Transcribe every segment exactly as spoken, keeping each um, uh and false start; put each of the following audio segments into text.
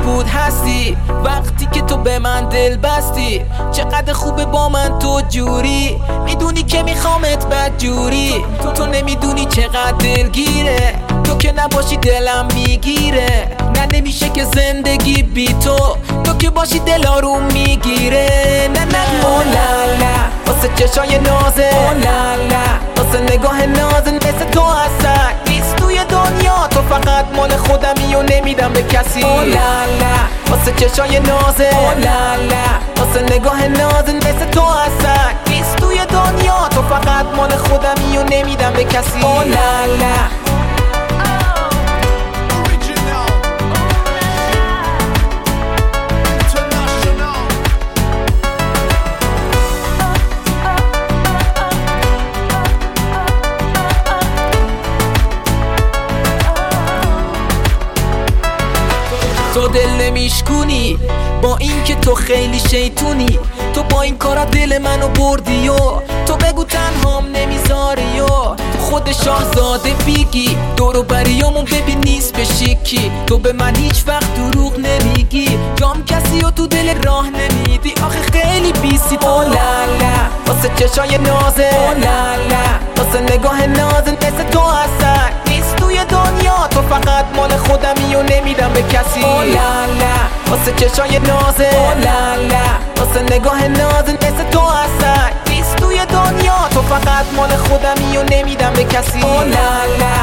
بود هستی وقتی که تو به من دل بستی. چقدر خوبه با من تو جوری، میدونی که میخوامت بد جوری. تو نمیدونی چقدر دلگیره، تو که نباشی دلم میگیره. نه نمیشه که زندگی بی تو، تو که باشی دل آروم میگیره. نه نه او لالا واسه چشای نازه، او لالا واسه نگاه نازه مثل تو هستن نیست توی دنیا. تو فقط مال خودمی و نمیدم به کسی. او لالا واسه چشای نازه، او لالا واسه نگاه نازه مثل تو هستن نیست توی دنیا. تو فقط مال خودمی و نمیدم به کسی. او لالا تو دل نمیشکونی با این که تو خیلی شیطونی. تو با این کارا دل منو بردی و تو بگو تنهام نمیذاری و خود شاهزاده بیگی دورو بریامون ببین نیست به شیکی. تو به من هیچ وقت دروغ نمیگی، جام کسی و تو دل راه نمیدی. آخه خیلی بیسی تو. او لالا واسه چشای نازه، او لالا واسه نگاه نازه مثل تو هستن نیست توی دنیا. تو فقط مال خودمی و نمیدم به کسی. او لالا واسه چشای نازه، او لالا واسه نگاه نازه مثل تو هستن نیست توی دنیا. تو فقط مال خودمی و نمیدم به کسی. او لالا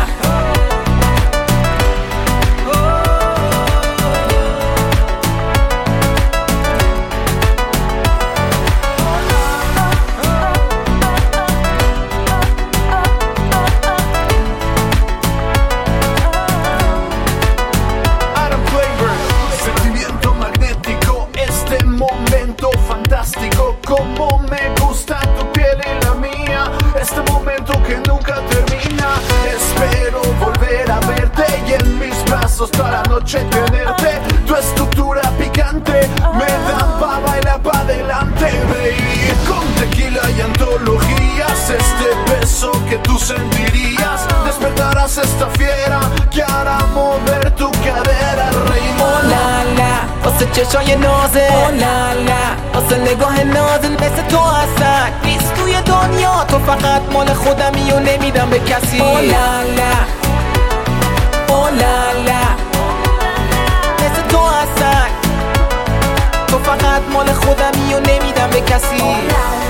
como me gusta tu piel y la mía, este momento que nunca termina. Espero volver a verte y en mis brazos toda la noche tenerte. Tu estructura picante me da pa' bailar pa' adelante, baby. Con tequila y antologías, este beso que tú sentirías. Despertarás esta fiera que hará mover tu cadera, reina. او لالا واسه چشای نازه، او لالا واسه نگاه نازه مثل تو هستن نیست توی دنیا. تو فقط مال خودمی و نمیدم به کسی. او لالا او لالا مثل تو هستن، تو فقط مال خودمی و نمیدم به کسی.